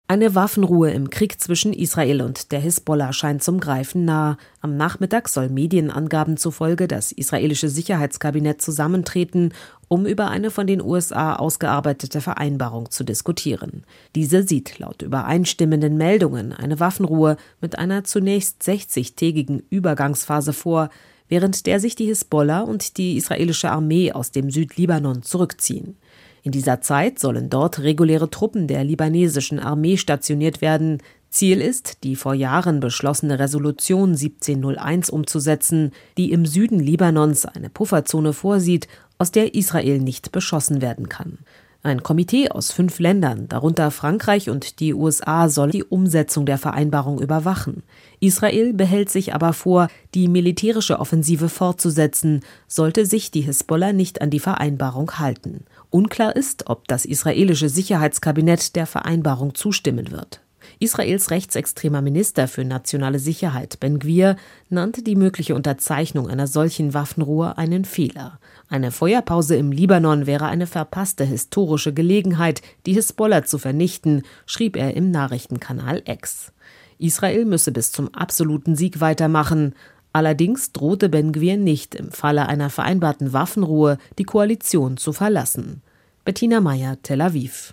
Eine Waffenruhe im Krieg zwischen Israel und der Hisbollah scheint zum Greifen nahe. Am Nachmittag soll Medienangaben zufolge das israelische Sicherheitskabinett zusammentreten, um über eine von den USA ausgearbeitete Vereinbarung zu diskutieren. Diese sieht laut übereinstimmenden Meldungen eine Waffenruhe mit einer zunächst 60-tägigen Übergangsphase vor, während der sich die Hisbollah und die israelische Armee aus dem Südlibanon zurückziehen. In dieser Zeit sollen dort reguläre Truppen der libanesischen Armee stationiert werden. Ziel ist, die vor Jahren beschlossene Resolution 1701 umzusetzen, die im Süden Libanons eine Pufferzone vorsieht, aus der Israel nicht beschossen werden kann. Ein Komitee aus 5 Ländern, darunter Frankreich und die USA, soll die Umsetzung der Vereinbarung überwachen. Israel behält sich aber vor, die militärische Offensive fortzusetzen, sollte sich die Hisbollah nicht an die Vereinbarung halten. Unklar ist, ob das israelische Sicherheitskabinett der Vereinbarung zustimmen wird. Israels rechtsextremer Minister für nationale Sicherheit, Ben-Gvir, nannte die mögliche Unterzeichnung einer solchen Waffenruhe einen Fehler. Eine Feuerpause im Libanon wäre eine verpasste historische Gelegenheit, die Hisbollah zu vernichten, schrieb er im Nachrichtenkanal X. Israel müsse bis zum absoluten Sieg weitermachen. Allerdings drohte Ben-Gvir nicht, im Falle einer vereinbarten Waffenruhe die Koalition zu verlassen. Bettina Meyer, Tel Aviv.